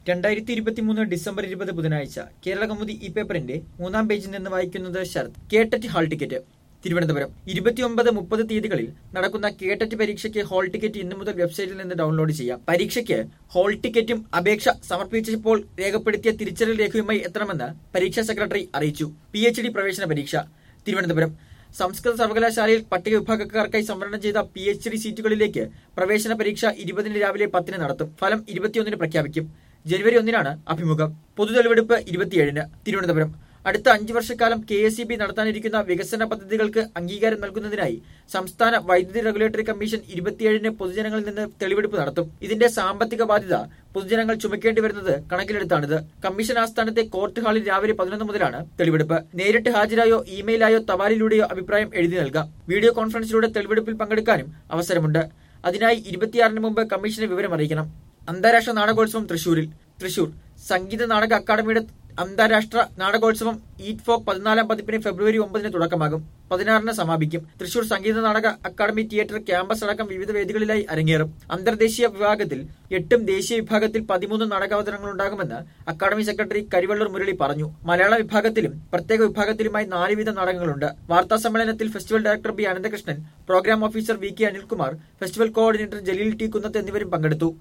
2023 December 20 ബുധനാഴ്ച കേരള കൗമുദി ഈ പേപ്പറിന്റെ 3-ാം പേജിൽ നിന്ന് വായിക്കുന്നത് ശരത്. കേട്ടറ്റ് ഹാൾ ടിക്കറ്റ്. തിരുവനന്തപുരം 29-30 തീയതികളിൽ നടക്കുന്ന കേട്ടറ്റ് പരീക്ഷയ്ക്ക് ഹാൾ ടിക്കറ്റ് ഇന്നു മുതൽ വെബ്സൈറ്റിൽ നിന്ന് ഡൗൺലോഡ് ചെയ്യാം. പരീക്ഷയ്ക്ക് ഹാൾ ടിക്കറ്റും അപേക്ഷ സമർപ്പിച്ചപ്പോൾ രേഖപ്പെടുത്തിയ തിരിച്ചറിയൽ രേഖയുമായി എത്തണമെന്ന് പരീക്ഷാ സെക്രട്ടറി അറിയിച്ചു. PhD പ്രവേശന പരീക്ഷ. തിരുവനന്തപുരം സംസ്കൃത സർവകലാശാലയിൽ പട്ടിക വിഭാഗക്കാർക്കായി സംവരണം ചെയ്ത PhD സീറ്റുകളിലേക്ക് പ്രവേശന പരീക്ഷ 20 രാവിലെ 10 നടത്തും. ഫലം 21 പ്രഖ്യാപിക്കും. ജനുവരി 1 അഭിമുഖം. പൊതുതെളിവെടുപ്പ് 27. തിരുവനന്തപുരം അടുത്ത 5 വർഷക്കാലം KSEB നടത്താനിരിക്കുന്ന വികസന പദ്ധതികൾക്ക് അംഗീകാരം നൽകുന്നതിനായി സംസ്ഥാന വൈദ്യുതി റെഗുലേറ്ററി കമ്മീഷൻ 27 പൊതുജനങ്ങളിൽ നിന്ന് തെളിവെടുപ്പ് നടത്തും. ഇതിന്റെ സാമ്പത്തിക ബാധ്യത പൊതുജനങ്ങൾ ചുമക്കേണ്ടി വരുന്നത് കണക്കിലെടുത്താണിത്. കമ്മീഷൻ ആസ്ഥാനത്തെ കോർട്ട് ഹാളിൽ രാവിലെ 11 മുതലാണ് തെളിവെടുപ്പ്. നേരിട്ട് ഹാജരായോ ഇമെയിലായോ തപാലിലൂടെയോ അഭിപ്രായം എഴുതി നൽകാം. വീഡിയോ കോൺഫറൻസിലൂടെ തെളിവെടുപ്പിൽ പങ്കെടുക്കാനും അവസരമുണ്ട്. അതിനായി 26 മുമ്പ് കമ്മീഷനെ വിവരം അറിയിക്കണം. അന്താരാഷ്ട്ര നാടകോത്സവം തൃശൂരിൽ. തൃശൂർ സംഗീത നാടക അക്കാദമിയുടെ അന്താരാഷ്ട്ര നാടകോത്സവം ഈറ്റ് ഫോക്ക് 14-ാം പതിപ്പിന് ഫെബ്രുവരി 9 തുടക്കമാകും. 16 സമാപിക്കും. Thrissur Sangeetha Nataka academy theatre campus അടക്കം വിവിധ വേദികളിലായി അരങ്ങേറും. അന്തർദേശീയ വിഭാഗത്തിൽ 8ഉം ദേശീയ വിഭാഗത്തിൽ 13 നാടകാവതരണങ്ങളുണ്ടാകുമെന്ന് അക്കാദമി സെക്രട്ടറി കരിവള്ളൂർ മുരളി പറഞ്ഞു. മലയാള വിഭാഗത്തിലും പ്രത്യേക വിഭാഗത്തിലുമായി 4 വീതം നാടകങ്ങളുണ്ട്. വാർത്താ സമ്മേളനത്തിൽ festival director B. Ananthakrishnan, program officer VK Anilkumar, festival coordinator Jaleel T. Kunnath എന്നിവരും പങ്കെടുത്തു.